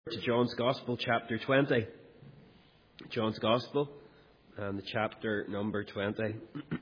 To John's Gospel, chapter 20. John's Gospel, and the chapter number 20.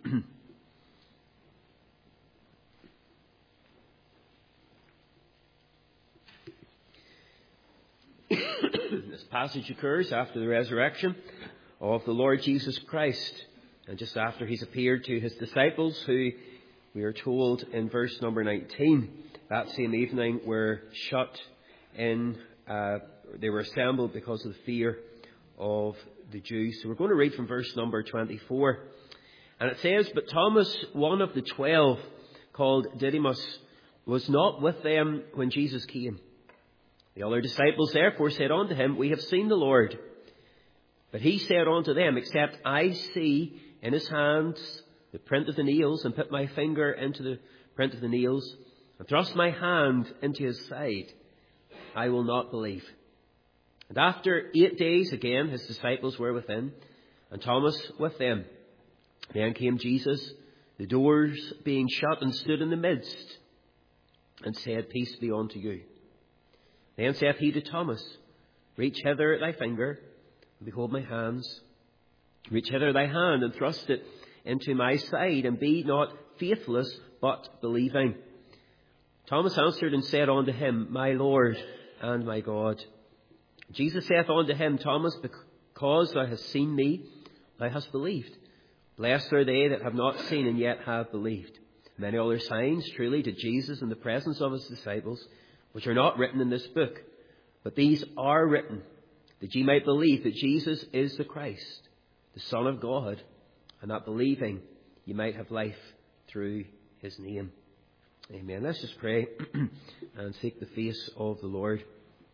This passage occurs after the resurrection of the Lord Jesus Christ, and just after he's appeared to his disciples, who we are told in verse number 19, that same evening were shut in. They were assembled because of the fear of the Jews. So we're going to read from verse number 24. And it says, "But Thomas, one of the 12, called Didymus, was not with them when Jesus came. The other disciples therefore said unto him, We have seen the Lord. But he said unto them, Except I see in his hands the print of the nails, and put my finger into the print of the nails, and thrust my hand into his side, I will not believe. And after 8 days again his disciples were within, and Thomas with them. Then came Jesus, the doors being shut, and stood in the midst, and said, Peace be unto you. Then saith he to Thomas, Reach hither thy finger, and behold my hands. Reach hither thy hand, and thrust it into my side, and be not faithless, but believing. Thomas answered and said unto him, My Lord and my God. Jesus saith unto him, Thomas, because thou hast seen me, thou hast believed. Blessed are they that have not seen and yet have believed. Many other signs truly did Jesus in the presence of his disciples, which are not written in this book. But these are written, that ye might believe that Jesus is the Christ, the Son of God, and that believing ye might have life through his name. Amen. Let's just pray and seek the face of the Lord.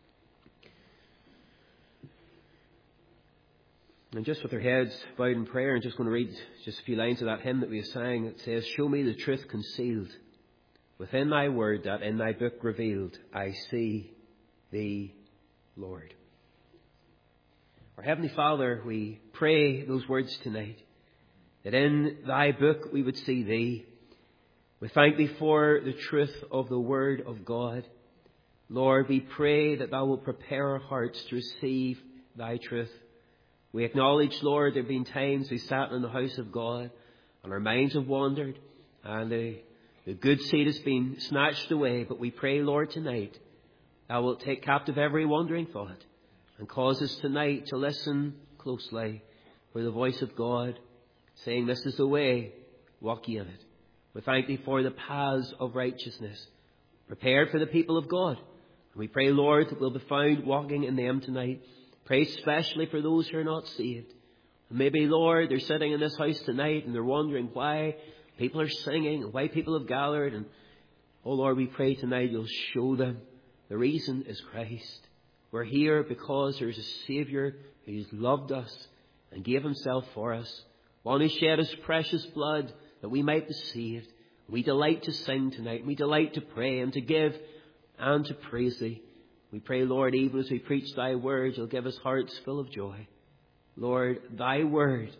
And just with our heads bowed in prayer, I'm just going to read just a few lines of that hymn that we sang. It says, Show me the truth concealed within thy word, that in thy book revealed I see thee, Lord. Our Heavenly Father, we pray those words tonight, that in thy book we would see thee. We thank thee for the truth of the word of God. Lord, we pray that thou wilt prepare our hearts to receive thy truth. We acknowledge, Lord, there have been times we sat in the house of God and our minds have wandered and the good seed has been snatched away. But we pray, Lord, tonight thou wilt take captive every wandering thought and cause us tonight to listen closely for the voice of God saying, This is the way, walk ye in it. We thank thee for the paths of righteousness prepared for the people of God. And we pray, Lord, that we'll be found walking in them tonight. Pray especially for those who are not saved. And maybe, Lord, they're sitting in this house tonight and they're wondering why people are singing and why people have gathered. And, oh Lord, we pray tonight you'll show them the reason is Christ. We're here because there's a Saviour who's loved us and gave himself for us. One who shed his precious blood that we might be saved. We delight to sing tonight. We delight to pray and to give and to praise thee. We pray, Lord, even as we preach thy word, you'll give us hearts full of joy. Lord, thy word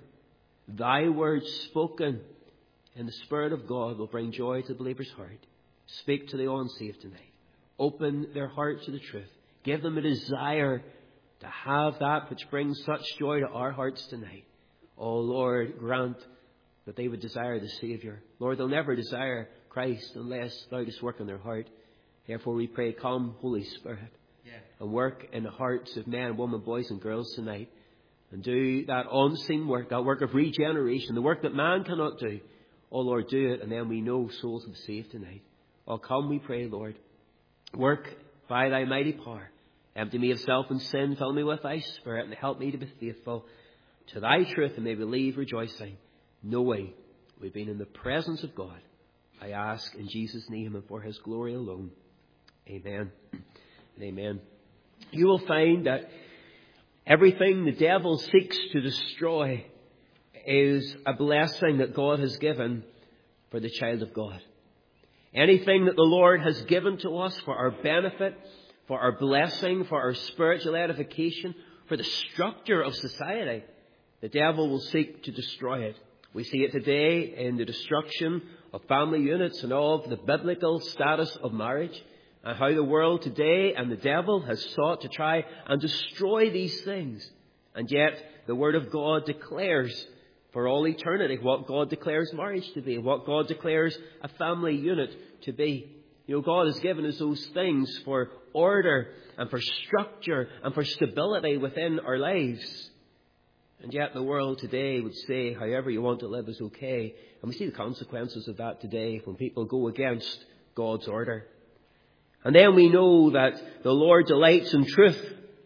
spoken in the Spirit of God will bring joy to the believer's heart. Speak to the unsaved tonight. Open their hearts to the truth. Give them a desire to have that which brings such joy to our hearts tonight. Oh, Lord, grant that they would desire the Saviour. Lord, they'll never desire Christ unless thou dost work in their heart. Therefore we pray, come, Holy Spirit, and work in the hearts of men, women, boys and girls tonight. And do that unseen work, that work of regeneration, the work that man cannot do. Oh, Lord, do it, and then we know souls will be saved tonight. Oh, come, we pray, Lord. Work by thy mighty power. Empty me of self and sin. Fill me with thy Spirit, and help me to be faithful to thy truth, and may we leave rejoicing, knowing we've been in the presence of God. I ask in Jesus' name and for his glory alone. Amen and amen. You will find that everything the devil seeks to destroy is a blessing that God has given for the child of God. Anything that the Lord has given to us for our benefit, for our blessing, for our spiritual edification, for the structure of society, the devil will seek to destroy it. We see it today in the destruction of family units and of the biblical status of marriage. and how the world today and the devil has sought to try and destroy these things. And yet the Word of God declares for all eternity what God declares marriage to be, what God declares a family unit to be. You know, God has given us those things for order and for structure and for stability within our lives. And yet the world today would say however you want to live is okay. And we see the consequences of that today when people go against God's order. And then we know that the Lord delights in truth.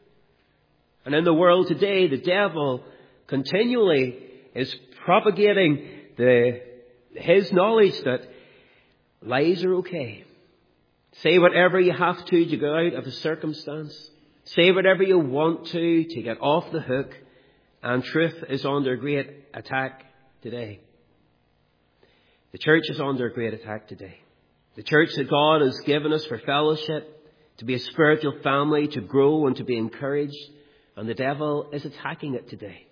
And in the world today, the devil continually is propagating his knowledge that lies are okay. Say whatever you have to get out of a circumstance. Say whatever you want to get off the hook. And truth is under great attack today. The church is under great attack today. The church that God has given us for fellowship, to be a spiritual family, to grow and to be encouraged. And the devil is attacking it today,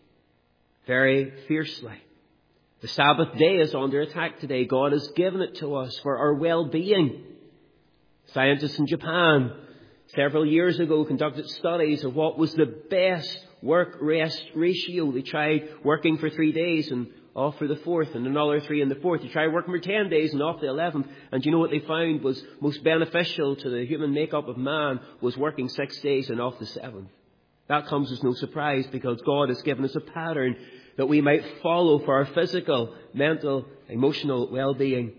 very fiercely. The Sabbath day is under attack today. God has given it to us for our well-being. Scientists in Japan several years ago conducted studies of what was the best work-rest ratio. They tried working for 3 days and off for the fourth, and another 3 in the fourth. They tried working for 10 days and off the 11th. And you know what they found was most beneficial to the human makeup of man was working 6 days and off the 7th. That comes as no surprise because God has given us a pattern that we might follow for our physical, mental, emotional well-being.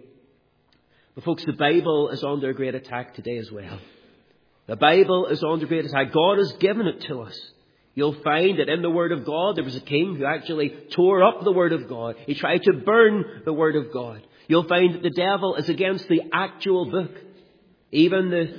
But folks, the Bible is under great attack today as well. The Bible is under great attack. God has given it to us. You'll find that in the Word of God, there was a king who actually tore up the Word of God. He tried to burn the Word of God. You'll find that the devil is against the actual book. Even the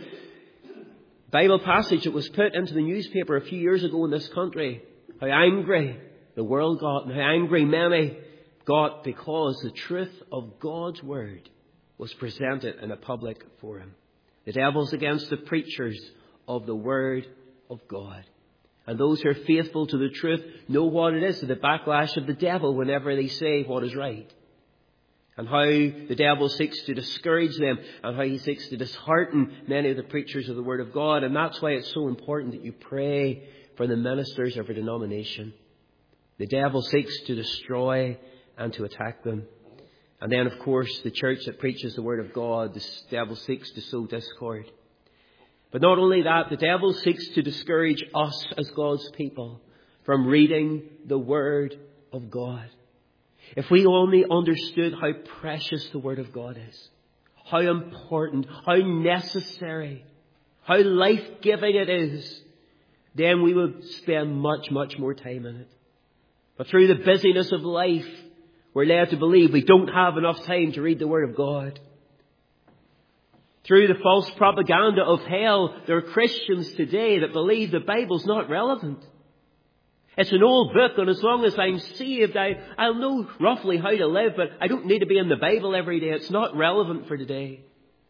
Bible passage that was put into the newspaper a few years ago in this country, how angry the world got and how angry many got because the truth of God's Word was presented in a public forum. The devil's against the preachers of the Word of God. And those who are faithful to the truth know what it is to the backlash of the devil whenever they say what is right. And how the devil seeks to discourage them and how he seeks to dishearten many of the preachers of the Word of God. And that's why it's so important that you pray for the ministers of your denomination. The devil seeks to destroy and to attack them. And then, of course, the church that preaches the Word of God, the devil seeks to sow discord. But not only that, the devil seeks to discourage us as God's people from reading the Word of God. If we only understood how precious the Word of God is, how important, how necessary, how life-giving it is, then we would spend much, much more time in it. But through the busyness of life, we're led to believe we don't have enough time to read the Word of God. Through the false propaganda of hell, there are Christians today that believe the Bible's not relevant. It's an old book, and as long as I'm saved, I'll know roughly how to live, but I don't need to be in the Bible every day. It's not relevant for today.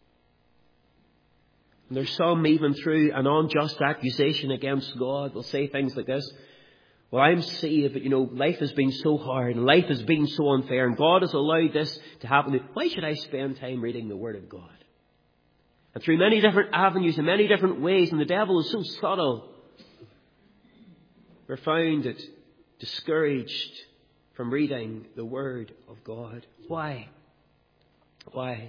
And there's some, even through an unjust accusation against God, will say things like this. Well, I'm saved, but life has been so hard, and life has been so unfair, and God has allowed this to happen. Why should I spend time reading the Word of God? And through many different avenues and many different ways, and the devil is so subtle, we're found it discouraged from reading the Word of God. Why? Why?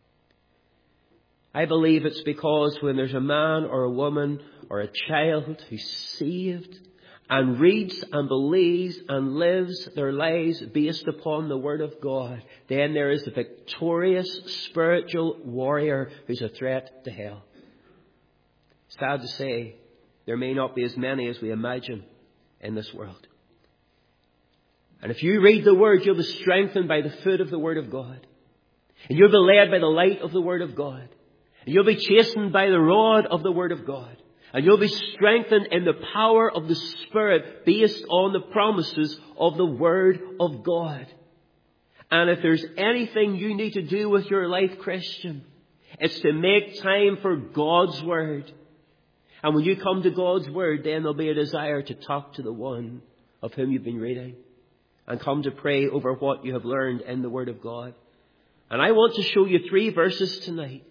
I believe it's because when there's a man or a woman or a child who's saved and reads and believes and lives their lives based upon the Word of God, then there is a victorious spiritual warrior who's a threat to hell. Sad to say, there may not be as many as we imagine in this world. And if you read the Word, you'll be strengthened by the foot of the Word of God. And you'll be led by the light of the Word of God. And you'll be chastened by the rod of the Word of God. And you'll be strengthened in the power of the Spirit based on the promises of the Word of God. And if there's anything you need to do with your life, Christian, it's to make time for God's Word. And when you come to God's Word, then there'll be a desire to talk to the one of whom you've been reading and come to pray over what you have learned in the Word of God. And I want to show you 3 verses tonight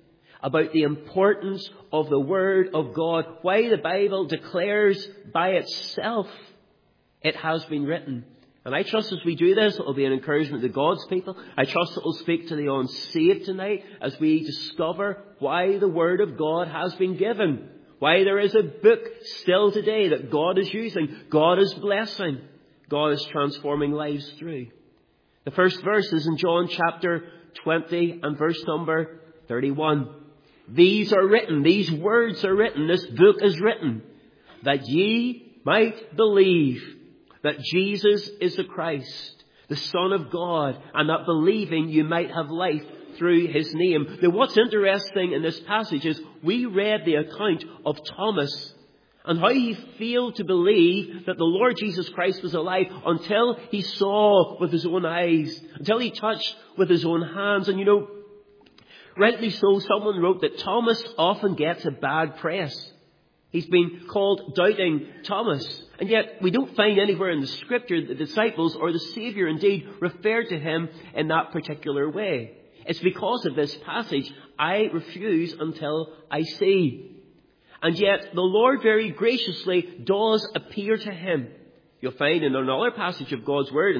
about the importance of the Word of God, why the Bible declares by itself it has been written. And I trust as we do this, it will be an encouragement to God's people. I trust it will speak to the unsaved tonight as we discover why the Word of God has been given. Why there is a book still today that God is using, God is blessing, God is transforming lives through. The first verse is in John chapter 20 and verse number 31. These are written, these words are written, this book is written, that ye might believe that Jesus is the Christ, the Son of God, and that believing you might have life through his name. Now what's interesting in this passage is we read the account of Thomas and how he failed to believe that the Lord Jesus Christ was alive until he saw with his own eyes, until he touched with his own hands. And you know, rightly so, someone wrote that Thomas often gets a bad press. He's been called Doubting Thomas. And yet we don't find anywhere in the Scripture the disciples or the Saviour indeed referred to him in that particular way. It's because of this passage, I refuse until I see. And yet the Lord very graciously does appear to him. You'll find in another passage of God's Word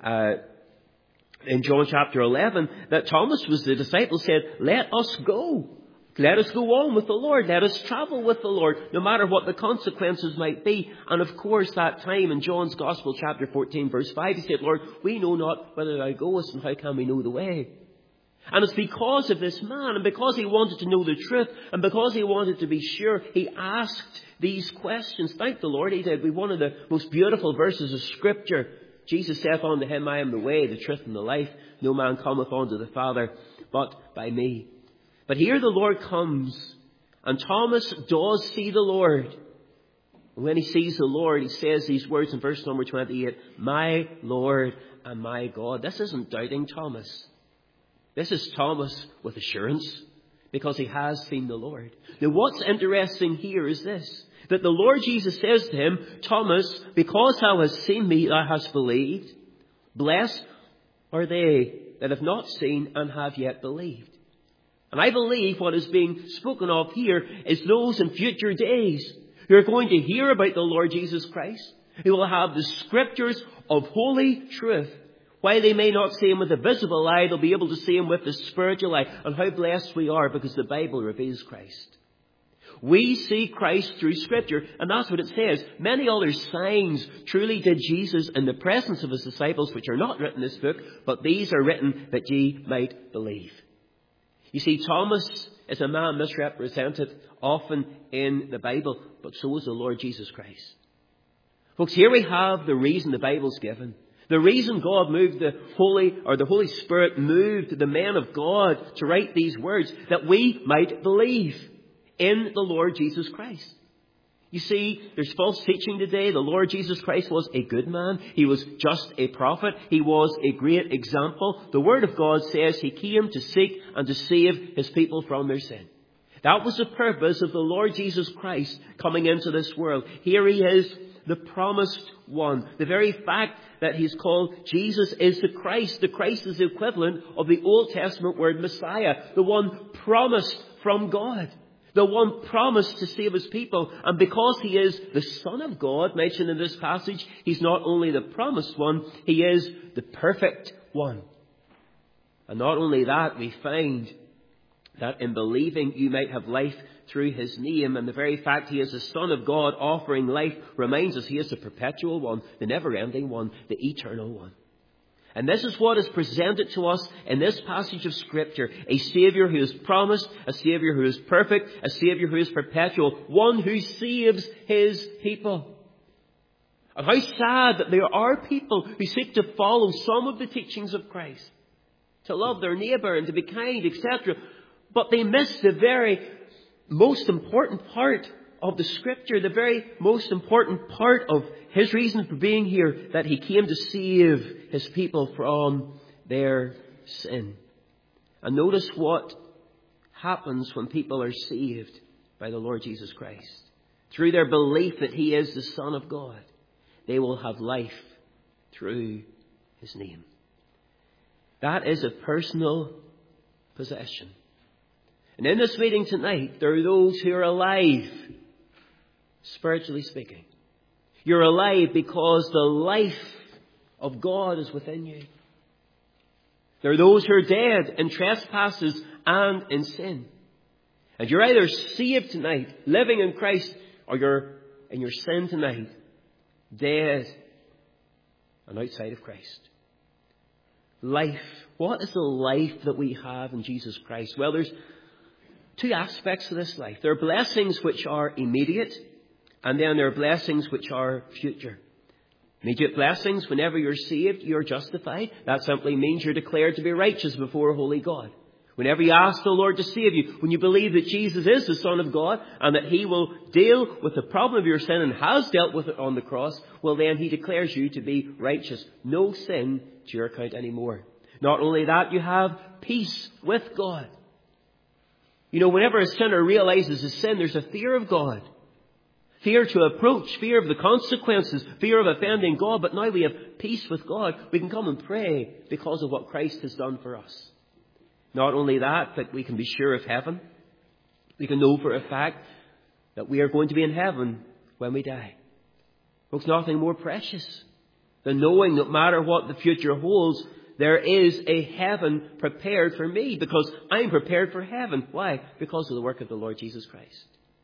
in John chapter 11 that Thomas was the disciple said, let us go. Let us go on with the Lord. Let us travel with the Lord, no matter what the consequences might be. And of course, that time in John's Gospel, chapter 14, verse 5, he said, Lord, we know not whither thou goest, and how can we know the way? And it's because of this man, and because he wanted to know the truth, and because he wanted to be sure, he asked these questions. Thank the Lord he did. With one of the most beautiful verses of Scripture. Jesus saith unto him, I am the way, the truth, and the life. No man cometh unto the Father but by me. But here the Lord comes, and Thomas does see the Lord. And when he sees the Lord, he says these words in verse number 28, my Lord and my God. This isn't doubting Thomas. This is Thomas with assurance, because he has seen the Lord. Now what's interesting here is this, that the Lord Jesus says to him, Thomas, because thou hast seen me, thou hast believed. Blessed are they that have not seen and have yet believed. And I believe what is being spoken of here is those in future days who are going to hear about the Lord Jesus Christ, who will have the Scriptures of holy truth. While they may not see him with the visible eye, they'll be able to see him with the spiritual eye. And how blessed we are, because the Bible reveals Christ. We see Christ through Scripture, and that's what it says. Many other signs truly did Jesus in the presence of his disciples, which are not written in this book, but these are written that ye might believe. You see, Thomas is a man misrepresented often in the Bible, but so is the Lord Jesus Christ. Folks, here we have the reason the Bible's given. The reason God moved the Holy Spirit moved the men of God to write these words, that we might believe in the Lord Jesus Christ. You see, there's false teaching today. The Lord Jesus Christ was a good man. He was just a prophet. He was a great example. The Word of God says he came to seek and to save his people from their sin. That was the purpose of the Lord Jesus Christ coming into this world. Here he is, the promised one. The very fact that he's called Jesus is the Christ. The Christ is the equivalent of the Old Testament word Messiah, the one promised from God. The one promised to save his people. And because he is the Son of God, mentioned in this passage, he's not only the promised one, he is the perfect one. And not only that, we find that in believing you might have life through his name. And the very fact he is the Son of God offering life reminds us he is the perpetual one, the never-ending one, the eternal one. And this is what is presented to us in this passage of Scripture. A Saviour who is promised, a Saviour who is perfect, a Saviour who is perpetual, one who saves his people. And how sad that there are people who seek to follow some of the teachings of Christ, to love their neighbour and to be kind, etc. But they miss the very most important part of the Scripture, the very most important part of his reason for being here, that he came to save his people from their sin. And notice what happens when people are saved by the Lord Jesus Christ. Through their belief that he is the Son of God, they will have life through his name. That is a personal possession. And in this meeting tonight, there are those who are alive, spiritually speaking. You're alive because the life of God is within you. There are those who are dead in trespasses and in sin. And you're either saved tonight, living in Christ, or you're in your sin tonight, dead and outside of Christ. Life. What is the life that we have in Jesus Christ? Well, there's two aspects of this life. There are blessings which are immediate, and then there are blessings which are future. Immediate blessings, whenever you're saved, you're justified. That simply means you're declared to be righteous before a holy God. Whenever you ask the Lord to save you, when you believe that Jesus is the Son of God and that He will deal with the problem of your sin and has dealt with it on the cross, well then He declares you to be righteous. No sin to your account anymore. Not only that, you have peace with God. You know, whenever a sinner realizes his sin, there's a fear of God. Fear to approach, fear of the consequences, fear of offending God. But now we have peace with God. We can come and pray because of what Christ has done for us. Not only that, but we can be sure of heaven. We can know for a fact that we are going to be in heaven when we die. Folks, nothing more precious than knowing no matter what the future holds, there is a heaven prepared for me because I'm prepared for heaven. Why? Because of the work of the Lord Jesus Christ.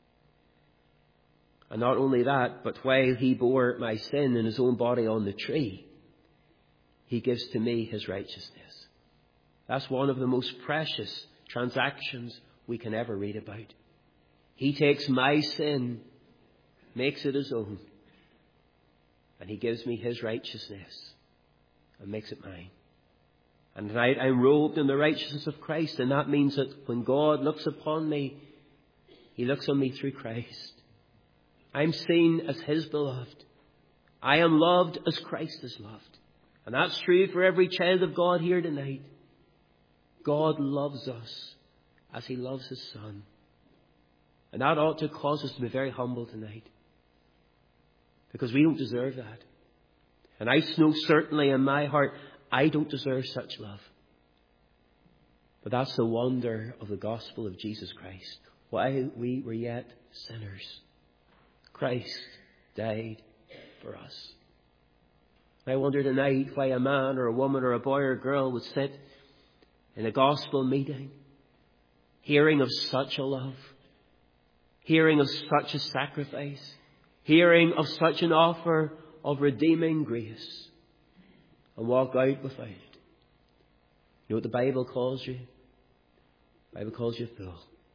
And not only that, but while He bore my sin in His own body on the tree, He gives to me His righteousness. That's one of the most precious transactions we can ever read about. He takes my sin, makes it His own, and He gives me His righteousness and makes it mine. And tonight I'm robed in the righteousness of Christ, and that means that when God looks upon me, He looks on me through Christ. I'm seen as His beloved. I am loved as Christ is loved. And that's true for every child of God here tonight. God loves us as He loves His Son. And that ought to cause us to be very humble tonight. Because we don't deserve that. And I know certainly in my heart, I don't deserve such love. But that's the wonder of the gospel of Jesus Christ. While we were yet sinners, Christ died for us. I wonder tonight why a man or a woman or a boy or a girl would sit in a gospel meeting, hearing of such a love, hearing of such a sacrifice, hearing of such an offer of redeeming grace, and walk out without it. You know what the Bible calls you? The Bible calls you a fool.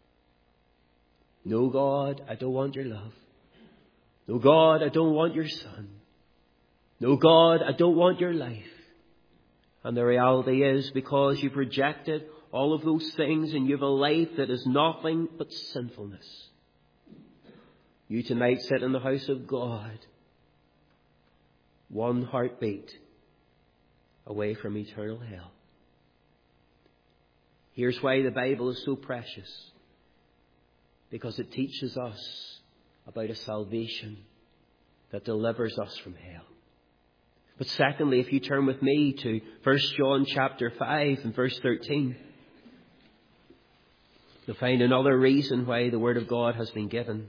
No, God, I don't want your love. No, God, I don't want your Son. No, God, I don't want your life. And the reality is, because you've rejected all of those things and you have a life that is nothing but sinfulness, you tonight sit in the house of God, one heartbeat away from eternal hell. Here's why the Bible is so precious. Because it teaches us about a salvation that delivers us from hell. But secondly, if you turn with me to 1 John chapter 5 and verse 13, you'll find another reason why the Word of God has been given.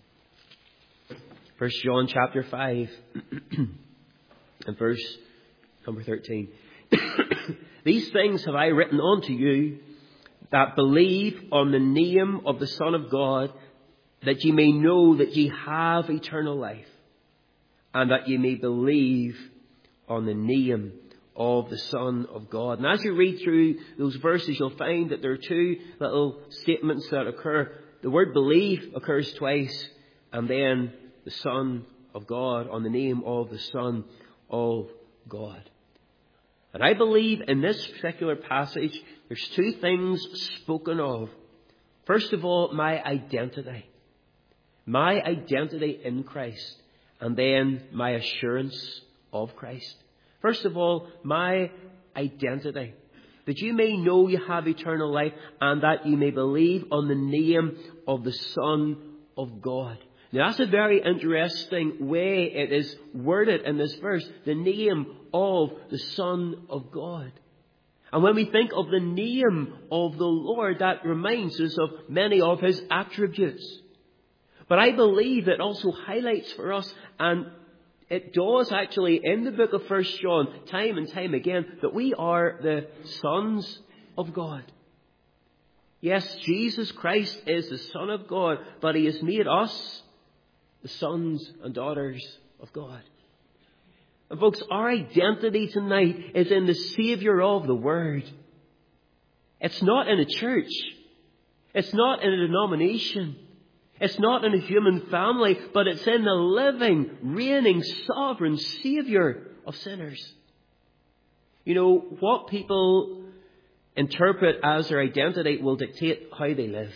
1 John chapter 5 and verse number 13. These things have I written unto you that believe on the name of the Son of God, that ye may know that ye have eternal life, and that ye may believe on the name of the Son of God. And as you read through those verses, you'll find that there are two little statements that occur. The word believe occurs twice, and then the Son of God, on the name of the Son of God. And I believe in this particular passage, there's two things spoken of. First of all, my identity. My identity in Christ. And then my assurance of Christ. First of all, my identity. That you may know you have eternal life, and that you may believe on the name of the Son of God. Now that's a very interesting way it is worded in this verse. The name of the Son of God. And when we think of the name of the Lord, that reminds us of many of his attributes. But I believe it also highlights for us, and it does actually in the book of 1 John, time and time again, that we are the sons of God. Yes, Jesus Christ is the Son of God, but he has made us the sons and daughters of God. And folks, our identity tonight is in the Saviour of the Word. It's not in a church. It's not in a denomination. It's not in a human family, but it's in the living, reigning, sovereign Saviour of sinners. You know, what people interpret as their identity will dictate how they live.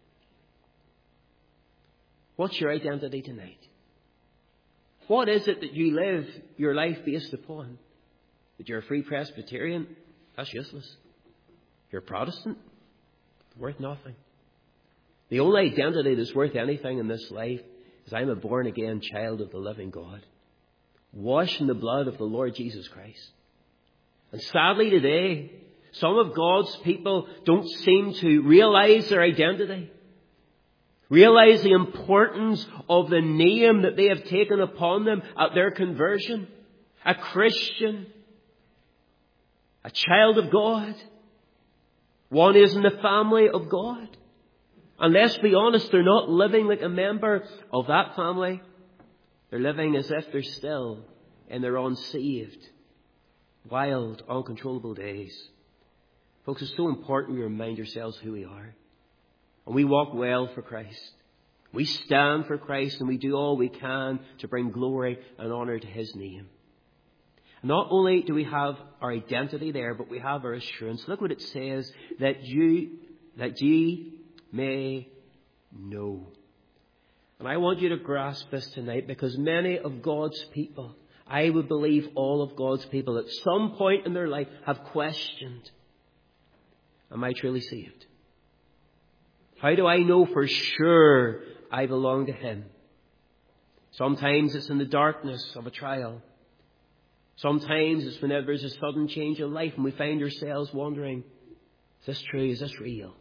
What's your identity tonight? What is it that you live your life based upon? That you're a Free Presbyterian? That's useless. You're a Protestant? Worth nothing. The only identity that's worth anything in this life is I'm a born-again child of the living God, washed in the blood of the Lord Jesus Christ. And sadly today, some of God's people don't seem to realize their identity, realize the importance of the name that they have taken upon them at their conversion. A Christian, a child of God, one is in the family of God. And let's be honest, they're not living like a member of that family. They're living as if they're still in their unsaved, wild, uncontrollable days. Folks, it's so important we remind ourselves who we are. And we walk well for Christ. We stand for Christ and we do all we can to bring glory and honour to his name. And not only do we have our identity there, but we have our assurance. Look what it says, that ye may know. And I want you to grasp this tonight, because many of God's people, I would believe all of God's people, at some point in their life have questioned, am I truly saved? How do I know for sure I belong to him? Sometimes it's in the darkness of a trial. Sometimes it's whenever there's a sudden change in life and we find ourselves wondering, is this true? Is this real?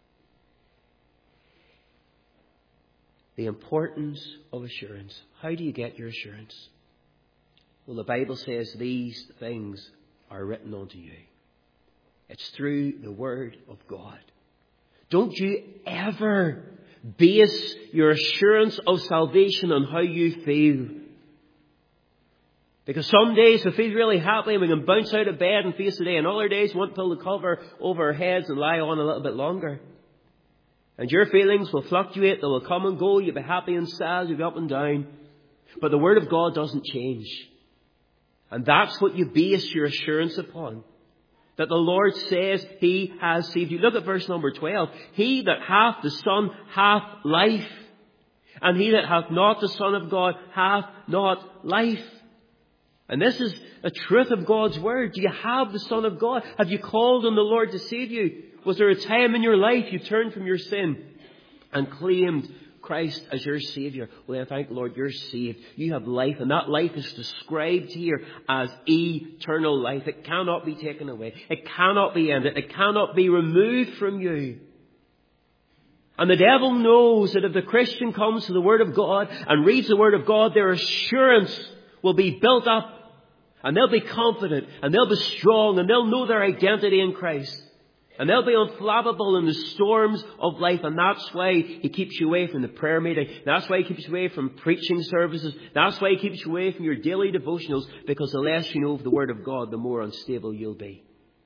The importance of assurance. How do you get your assurance? Well, the Bible says these things are written unto you. It's through the Word of God. Don't you ever base your assurance of salvation on how you feel. Because some days we feel really happy and we can bounce out of bed and face the day. And other days we want to pull the cover over our heads and lie on a little bit longer. And your feelings will fluctuate. They will come and go. You'll be happy and sad. You'll be up and down. But the Word of God doesn't change. And that's what you base your assurance upon. That the Lord says he has saved you. Look at verse number 12. He that hath the Son hath life. And he that hath not the Son of God hath not life. And this is a truth of God's Word. Do you have the Son of God? Have you called on the Lord to save you? Was there a time in your life you turned from your sin and claimed Christ as your Saviour? Well, then thank the Lord, you're saved. You have life, and that life is described here as eternal life. It cannot be taken away. It cannot be ended. It cannot be removed from you. And the devil knows that if the Christian comes to the Word of God and reads the Word of God, their assurance will be built up, and they'll be confident, and they'll be strong, and they'll know their identity in Christ. And they'll be unflappable in the storms of life. And that's why he keeps you away from the prayer meeting. That's why he keeps you away from preaching services. That's why he keeps you away from your daily devotionals. Because the less you know of the Word of God, the more unstable you'll be.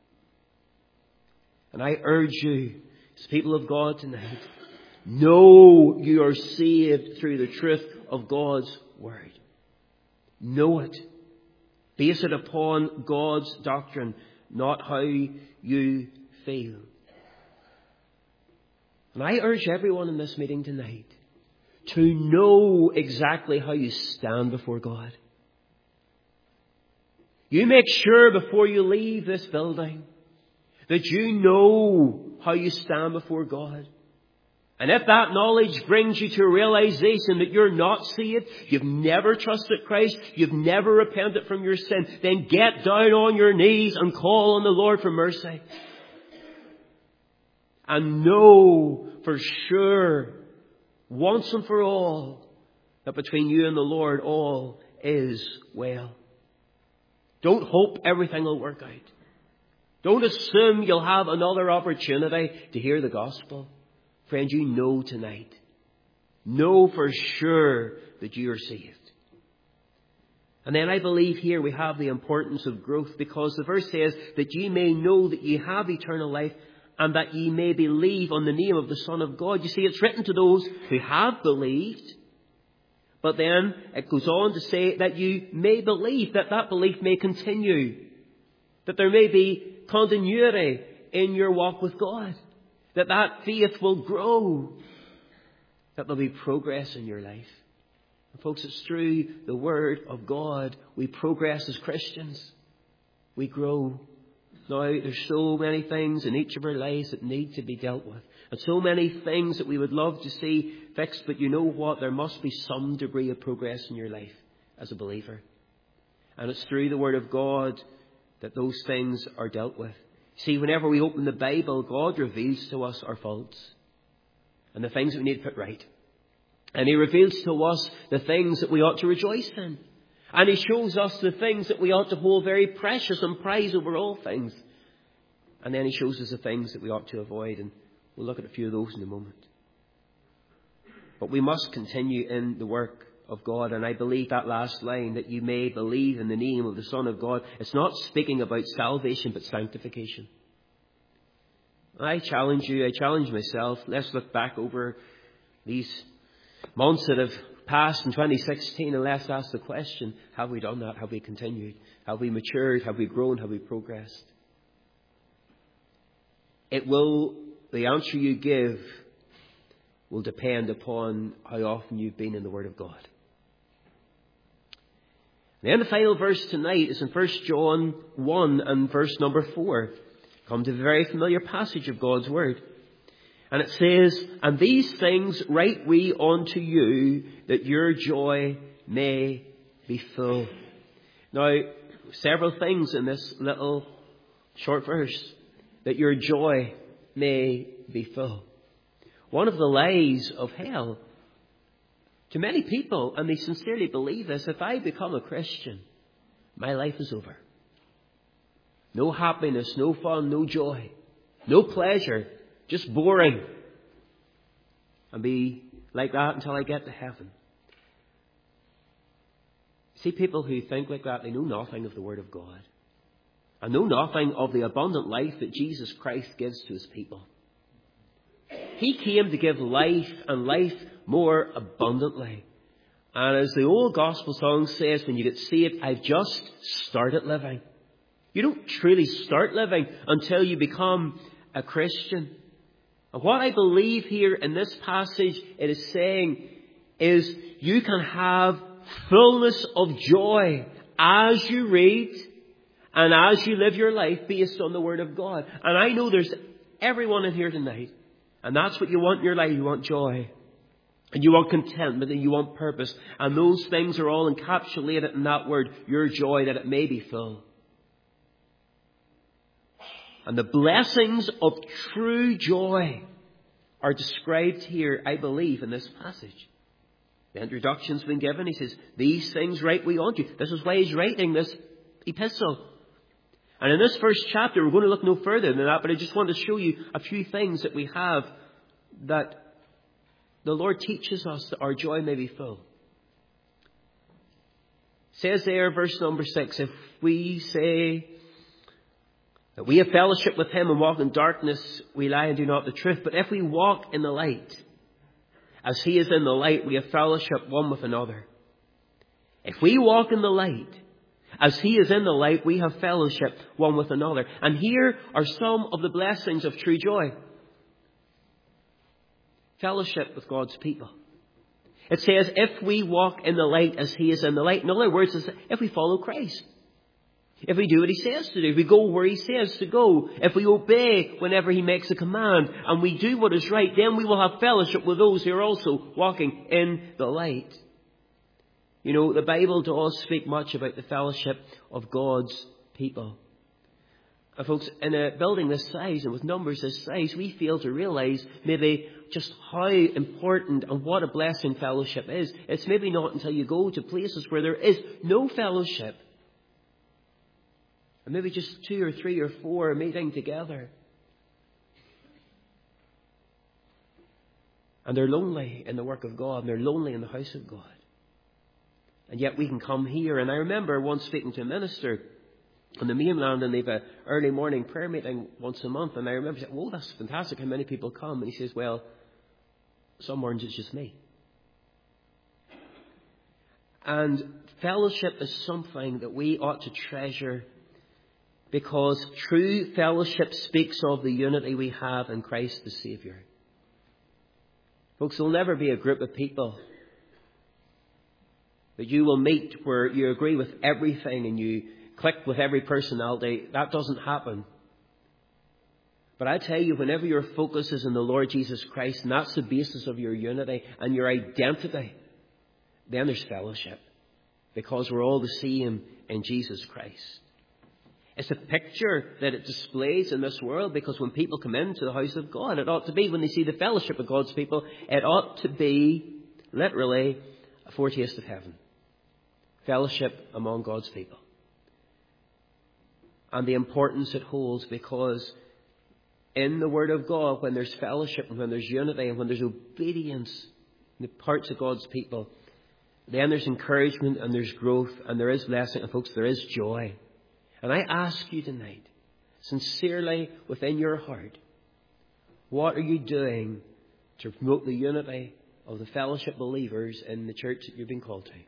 And I urge you, as people of God tonight, know you are saved through the truth of God's Word. Know it. Base it upon God's doctrine, not how you feel. And I urge everyone in this meeting tonight to know exactly how you stand before God. You make sure before you leave this building that you know how you stand before God. And if that knowledge brings you to a realization that you're not saved, you've never trusted Christ, you've never repented from your sin, then get down on your knees and call on the Lord for mercy. And know for sure, once and for all, that between you and the Lord all is well. Don't hope everything will work out. Don't assume you'll have another opportunity to hear the gospel. Friend, you know tonight. Know for sure that you are saved. And then I believe here we have the importance of growth, because the verse says that ye may know that ye have eternal life, and that ye may believe on the name of the Son of God. You see, it's written to those who have believed. But then it goes on to say that you may believe, that that belief may continue. That there may be continuity in your walk with God. That that faith will grow. That there'll be progress in your life. And folks, it's through the Word of God we progress as Christians. We grow. Now, there's so many things in each of our lives that need to be dealt with. And so many things that we would love to see fixed. But you know what? There must be some degree of progress in your life as a believer. And it's through the Word of God that those things are dealt with. See, whenever we open the Bible, God reveals to us our faults and the things that we need to put right. And He reveals to us the things that we ought to rejoice in. And He shows us the things that we ought to hold very precious and prize over all things. And then He shows us the things that we ought to avoid. And we'll look at a few of those in a moment. But we must continue in the work of God. And I believe that last line, that you may believe in the name of the Son of God, it's not speaking about salvation but sanctification. I challenge you, I challenge myself, let's look back over these months that have passed in 2016 and let's ask the question, have we done that? Have we continued? Have we matured? Have we grown? Have we progressed? The answer you give will depend upon how often you've been in the Word of God. Then the final verse tonight is in 1 John 1 and verse number 4. Come to a very familiar passage of God's Word. And it says, and these things write we unto you, that your joy may be full. Now, several things in this little short verse. That your joy may be full. One of the lies of hell to many people, and they sincerely believe this, if I become a Christian, my life is over. No happiness, no fun, no joy, no pleasure, just boring. And be like that until I get to heaven. See, people who think like that, they know nothing of the Word of God. And know nothing of the abundant life that Jesus Christ gives to His people. He came to give life and life more abundantly. And as the old gospel song says, when you get saved, I've just started living. You don't truly start living until you become a Christian. And what I believe here in this passage it is saying is you can have fullness of joy as you read and as you live your life based on the Word of God. And I know there's everyone in here tonight. And that's what you want in your life. You want joy. And you want contentment. And you want purpose. And those things are all encapsulated in that word, your joy, that it may be full. And the blessings of true joy are described here, I believe, in this passage. The introduction's been given. He says, these things write we unto you. This is why he's writing this epistle. And in this first chapter, we're going to look no further than that, but I just want to show you a few things that we have that the Lord teaches us that our joy may be full. It says there, verse number 6, if we say that we have fellowship with Him and walk in darkness, we lie and do not the truth. But if we walk in the light, as He is in the light, we have fellowship one with another. If we walk in the light, as He is in the light, we have fellowship one with another. And here are some of the blessings of true joy. Fellowship with God's people. It says, if we walk in the light as He is in the light. In other words, if we follow Christ. if we do what he says to do, if we go where he says to go, if we obey whenever he makes a command, and we do what is right, then we will have fellowship with those who are also walking in the light. You know, the Bible does speak much about the fellowship of God's people. And folks, in a building this size and with numbers this size, we fail to realise maybe just how important and what a blessing fellowship is. It's maybe not until you go to places where there is no fellowship, and maybe just 2 or 3 or 4 meeting together, and they're lonely in the work of God, and they're lonely in the house of God. And yet we can come here. And I remember once speaking to a minister on the mainland, and they've an early morning prayer meeting once a month. And I remember saying, "Whoa, that's fantastic, how many people come?" And he says, "Well, some mornings it's just me." And fellowship is something that we ought to treasure, because true fellowship speaks of the unity we have in Christ the Saviour. Folks, there'll never be a group of people that you will meet where you agree with everything and you click with every personality. That doesn't happen. But I tell you, whenever your focus is on the Lord Jesus Christ, and that's the basis of your unity and your identity, then there's fellowship, because we're all the same in Jesus Christ. It's a picture that it displays in this world, because when people come into the house of God, it ought to be, when they see the fellowship of God's people, it ought to be literally a foretaste of heaven. Fellowship among God's people. And the importance it holds, because in the Word of God, when there's fellowship and when there's unity and when there's obedience in the parts of God's people, then there's encouragement and there's growth and there is blessing, and folks, there is joy. And I ask you tonight, sincerely within your heart, what are you doing to promote the unity of the fellowship believers in the church that you've been called to?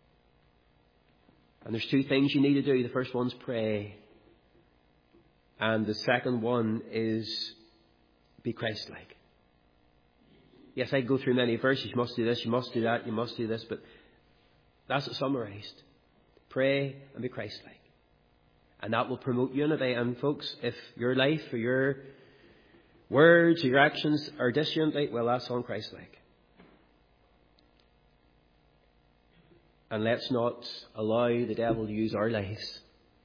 And there's 2 things you need to do. The first one's pray. And the second one is be Christ-like. Yes, I go through many verses. You must do this, you must do that, you must do this. But that's it summarised. Pray and be Christ-like. And that will promote unity. And folks, if your life or your words or your actions are disunity, well, that's unchristlike. And let's not allow the devil to use our lives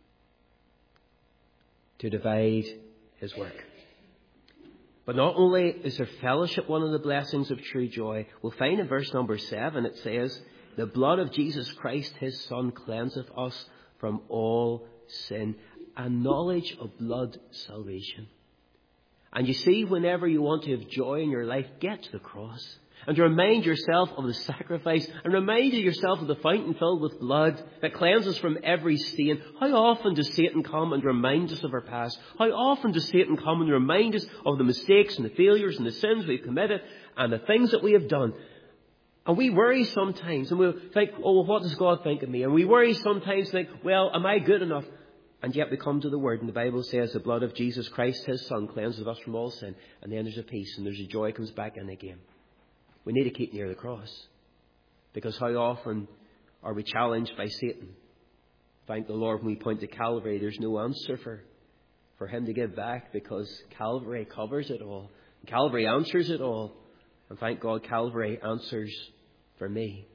to divide his work. But not only is there fellowship one of the blessings of true joy, we'll find in verse number 7, it says, "The blood of Jesus Christ, his Son, cleanseth us from all sin," and knowledge of blood salvation. And you see, whenever you want to have joy in your life, get to the cross. And to remind yourself of the sacrifice, and remind yourself of the fountain filled with blood that cleanses from every stain. How often does Satan come and remind us of our past? How often does Satan come and remind us of the mistakes and the failures and the sins we've committed and the things that we have done? And we worry sometimes, and we'll think, "Oh, well, what does God think of me?" And we worry sometimes, think, "Well, am I good enough?" And yet we come to the Word, and the Bible says the blood of Jesus Christ, his Son, cleanses us from all sin. And then there's a peace, and there's a joy comes back in again. We need to keep near the cross, because how often are we challenged by Satan? Thank the Lord, when we point to Calvary, there's no answer for him to give back, because Calvary covers it all. Calvary answers it all. And thank God, Calvary answers for me.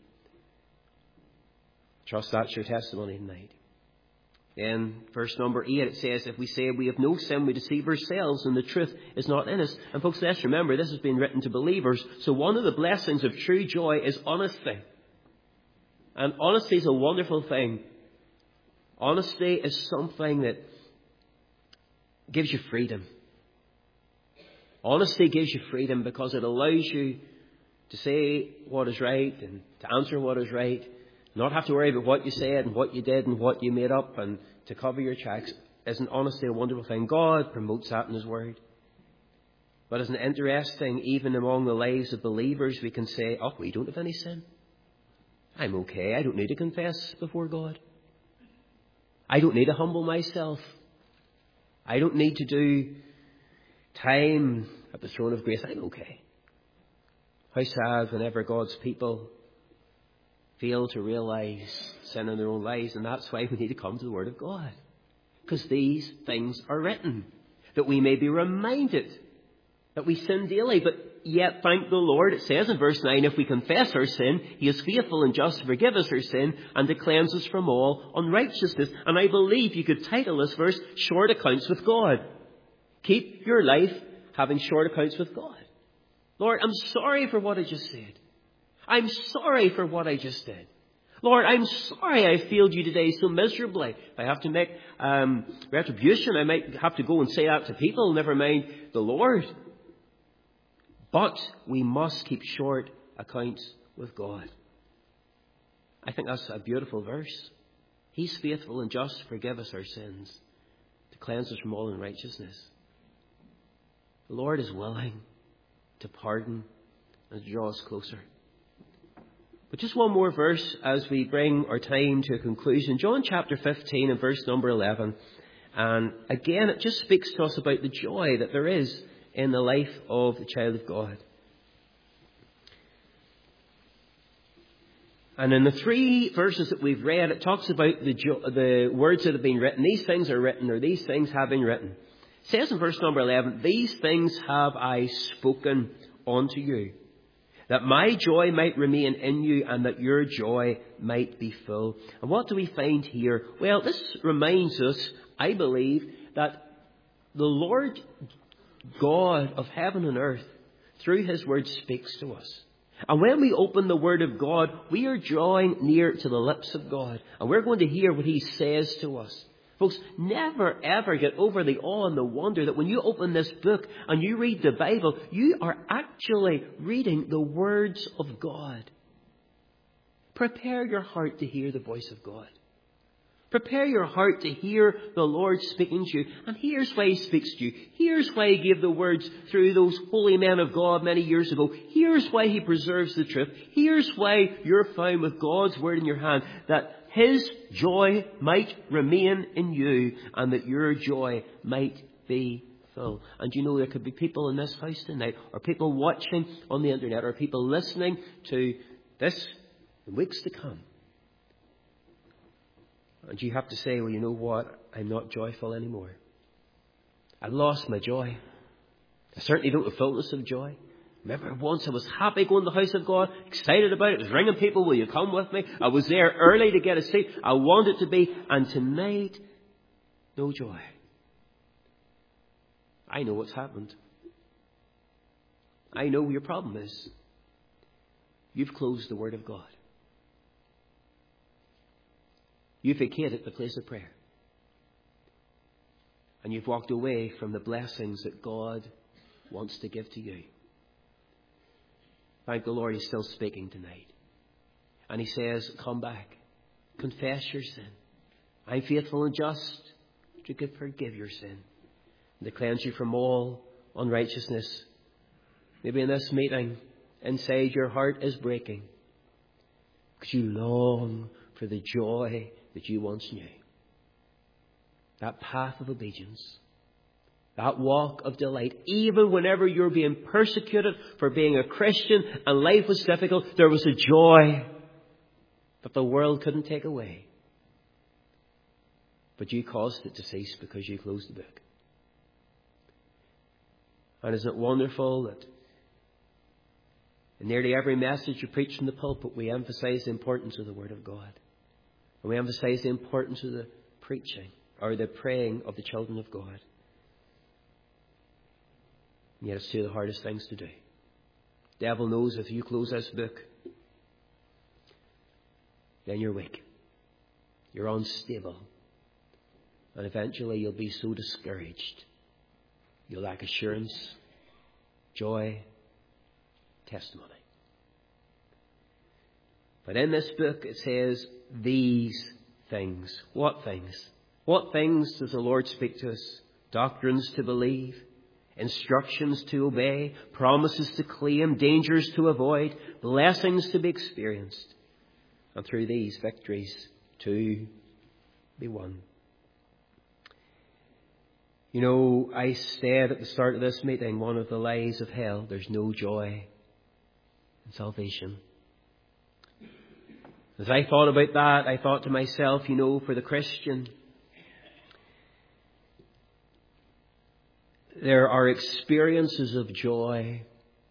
Trust that's your testimony tonight. In verse number 8, it says, "If we say we have no sin, we deceive ourselves, and the truth is not in us." And folks, let's remember, this has been written to believers. So one of the blessings of true joy is honesty. And honesty is a wonderful thing. Honesty is something that gives you freedom. Honesty gives you freedom, because it allows you to say what is right and to answer what is right. Not have to worry about what you said and what you did and what you made up, and to cover your tracks. Isn't honesty a wonderful thing? God promotes that in his Word. But isn't it interesting, even among the lives of believers, we can say, "Oh, we don't have any sin. I'm okay. I don't need to confess before God. I don't need to humble myself. I don't need to do time at the throne of grace. I'm okay." How sad whenever God's people fail to realise sin in their own lives. And that's why we need to come to the Word of God. because these things are written, that we may be reminded that we sin daily. But yet, thank the Lord, it says in verse 9, if we confess our sin, He is faithful and just to forgive us our sin and to cleanse us from all unrighteousness. And I believe you could title this verse, Short Accounts with God. Keep your life having short accounts with God. Lord, I'm sorry for what I just said. I'm sorry for what I just did. Lord, I'm sorry I failed you today so miserably. If I have to make retribution, I might have to go and say that to people, never mind the Lord. But we must keep short accounts with God. I think that's a beautiful verse. He's faithful and just to forgive us our sins, to cleanse us from all unrighteousness. The Lord is willing to pardon and to draw us closer. But just one more verse as we bring our time to a conclusion. John chapter 15 and verse number 11. And again, it just speaks to us about the joy that there is in the life of the child of God. And in the 3 verses that we've read, it talks about the words that have been written. These things are written, or these things have been written. It says in verse number 11, these things have I spoken unto you, that my joy might remain in you and that your joy might be full. And what do we find here? Well, this reminds us, I believe, that the Lord God of heaven and earth, through His Word, speaks to us. And when we open the Word of God, we are drawing near to the lips of God. And we're going to hear what He says to us. Folks, never ever get over the awe and the wonder that when you open this book and you read the Bible, you are actually reading the words of God. Prepare your heart to hear the voice of God. Prepare your heart to hear the Lord speaking to you. And here's why He speaks to you. Here's why He gave the words through those holy men of God many years ago. Here's why He preserves the truth. Here's why you're found with God's Word in your hand, that His joy might remain in you and that your joy might be full. And you know, there could be people in this house tonight, or people watching on the internet, or people listening to this in weeks to come. And you have to say, well, you know what? I'm not joyful anymore. I've lost my joy. I certainly don't have fullness of joy. Remember, once I was happy going to the house of God, excited about it. I was ringing people, will you come with me? I was there early to get a seat. I wanted to be. And tonight, no joy. I know what's happened. I know your problem is. You've closed the Word of God. You've vacated the place of prayer. And you've walked away from the blessings that God wants to give to you. Thank the Lord, He's still speaking tonight. And He says, come back. Confess your sin. I'm faithful and just to forgive your sin and to cleanse you from all unrighteousness. Maybe in this meeting, inside your heart is breaking because you long for the joy that you once knew. That path of obedience. That walk of delight. Even whenever you're being persecuted for being a Christian and life was difficult, there was a joy that the world couldn't take away. But you caused it to cease because you closed the book. And isn't it wonderful that in nearly every message you preach from the pulpit, we emphasize the importance of the Word of God. And we emphasize the importance of the preaching or the praying of the children of God. And yet it's two of the hardest things to do. The devil knows if you close this book, then you're weak. You're unstable. And eventually you'll be so discouraged. You'll lack assurance, joy, testimony. But in this book it says these things. What things? What things does the Lord speak to us? Doctrines to believe, instructions to obey, promises to claim, dangers to avoid, blessings to be experienced, and through these victories to be won. You know, I said at the start of this meeting, one of the lies of hell, there's no joy in salvation. As I thought about that, I thought to myself, you know, for the Christian, there are experiences of joy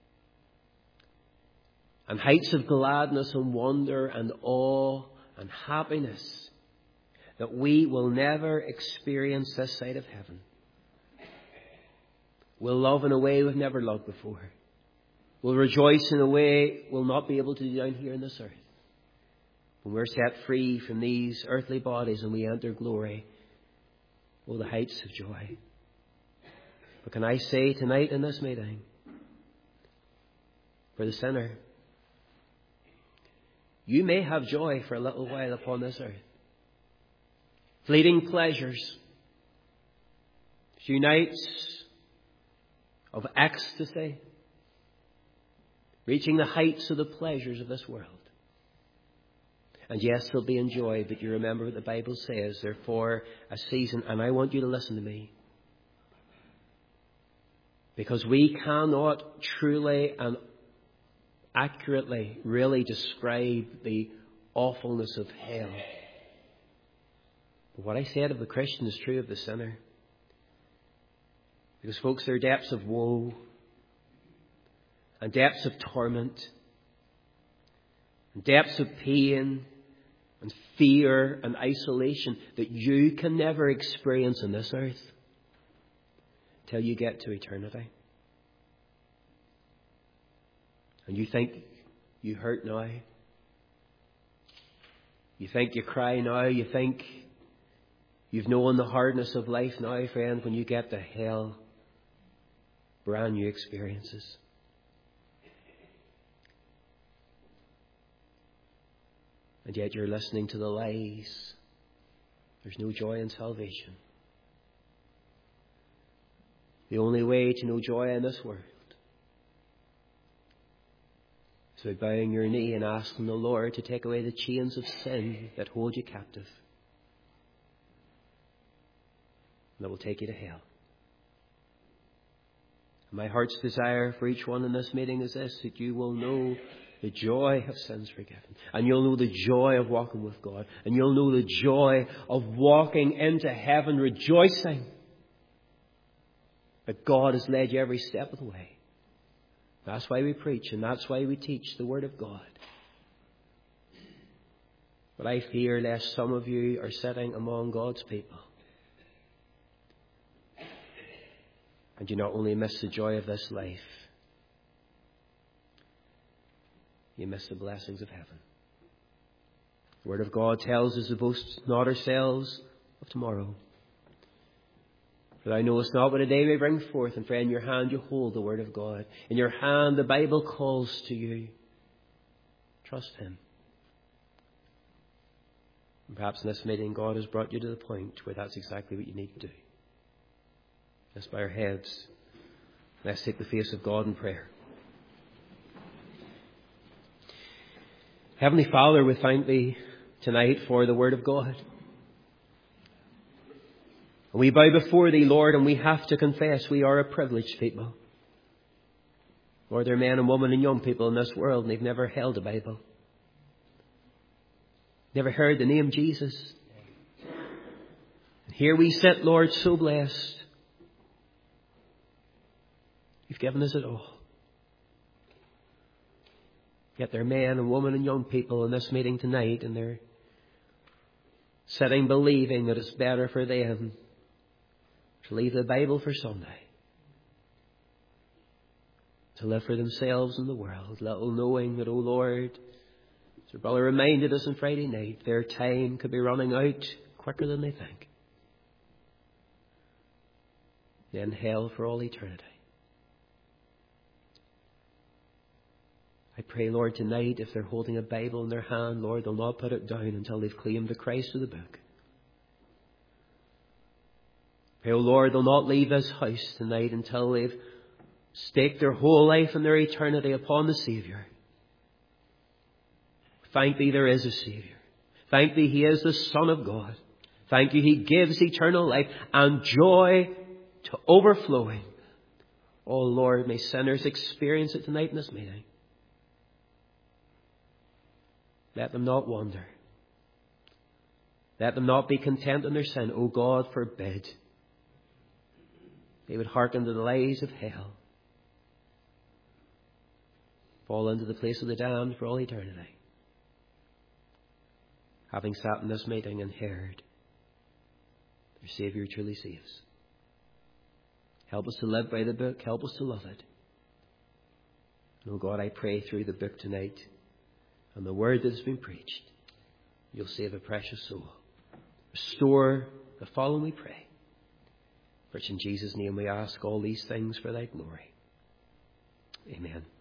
and heights of gladness and wonder and awe and happiness that we will never experience this side of heaven. We'll love in a way we've never loved before. We'll rejoice in a way we'll not be able to do down here on this earth. When we're set free from these earthly bodies and we enter glory, oh, the heights of joy. But can I say tonight in this meeting, for the sinner, you may have joy for a little while upon this earth. Fleeting pleasures, few nights of ecstasy, reaching the heights of the pleasures of this world. And yes, they'll be enjoyed, but you remember what the Bible says, they're for a season. And I want you to listen to me. Because we cannot truly and accurately really describe the awfulness of hell. But what I said of the Christian is true of the sinner. Because, folks, there are depths of woe and depths of torment and depths of pain and fear and isolation that you can never experience on this earth till you get to eternity. And you think you hurt now. You think you cry now. You think you've known the hardness of life now, friend. When you get to hell, brand new experiences. And yet you're listening to the lies. There's no joy in salvation. The only way to know joy in this world is by bowing your knee and asking the Lord to take away the chains of sin that hold you captive. And that will take you to hell. And my heart's desire for each one in this meeting is this, that you will know the joy of sins forgiven. And you'll know the joy of walking with God. And you'll know the joy of walking into heaven rejoicing that God has led you every step of the way. That's why we preach and that's why we teach the Word of God. But I fear lest some of you are sitting among God's people and you not only miss the joy of this life, you miss the blessings of heaven. The Word of God tells us to boast not ourselves of tomorrow. For thou knowest not what a day may bring forth. And friend, in your hand you hold the Word of God. In your hand the Bible calls to you. Trust Him. And perhaps in this meeting God has brought you to the point where that's exactly what you need to do. Let's bow our heads. Let's take the face of God in prayer. Heavenly Father, we thank Thee tonight for the Word of God. And we bow before Thee, Lord, and we have to confess we are a privileged people. Lord, there are men and women and young people in this world and they've never held a Bible. Never heard the name Jesus. And here we sit, Lord, so blessed. You've given us it all. Yet there are men and women and young people in this meeting tonight and they're sitting believing that it's better for them to leave the Bible for Sunday, to live for themselves in the world, little knowing that, oh Lord, as our brother reminded us on Friday night, their time could be running out quicker than they think. Then hell for all eternity. I pray, Lord, tonight, if they're holding a Bible in their hand, Lord, they'll not put it down until they've claimed the Christ of the book. Pray, oh Lord, they'll not leave this house tonight until they've staked their whole life and their eternity upon the Saviour. Thank Thee there is a Saviour. Thank Thee He is the Son of God. Thank You He gives eternal life and joy to overflowing. Oh Lord, may sinners experience it tonight in this meeting. Let them not wander. Let them not be content in their sin. O God, forbid. they would hearken to the lies of hell, fall into the place of the damned for all eternity, having sat in this meeting and heard their Saviour truly saves. Help us to live by the book. Help us to love it. And oh God, I pray through the book tonight and the word that has been preached, you'll save a precious soul. Restore the fallen, we pray. For it's in Jesus' name we ask all these things for thy glory. Amen.